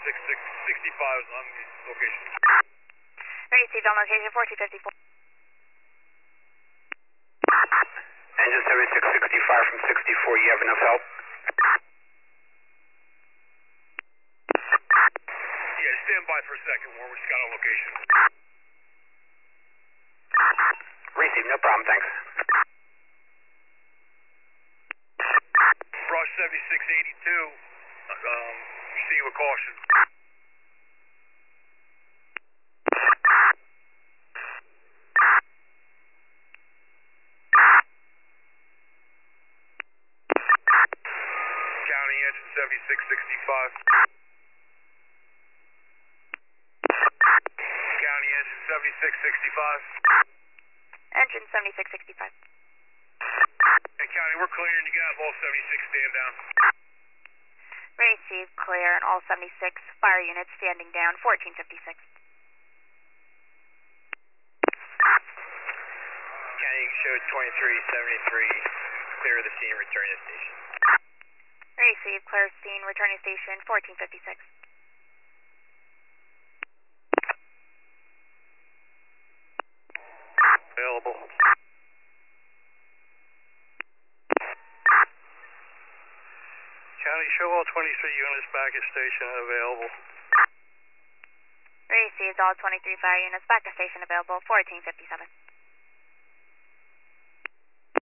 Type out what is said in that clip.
7665 is on location. Received on location 4254. Engine 7665 from 64, you have enough help? Yeah, stand by for a second, Warren. We just got on location. Received, no problem, thanks. Rush 7682, proceed with caution. County engine 7665. County engine 7665. Engine 7665. Hey, County, we're clear and you can have all 76 stand down. Received, clear, and all 76 fire units standing down 1456. County, you showed 2373, clear of the scene, returning to station. Received, clear scene, returning station 1456. Available. County, show all 23 units back at station available. Received, all 23 fire units back to station available 1457.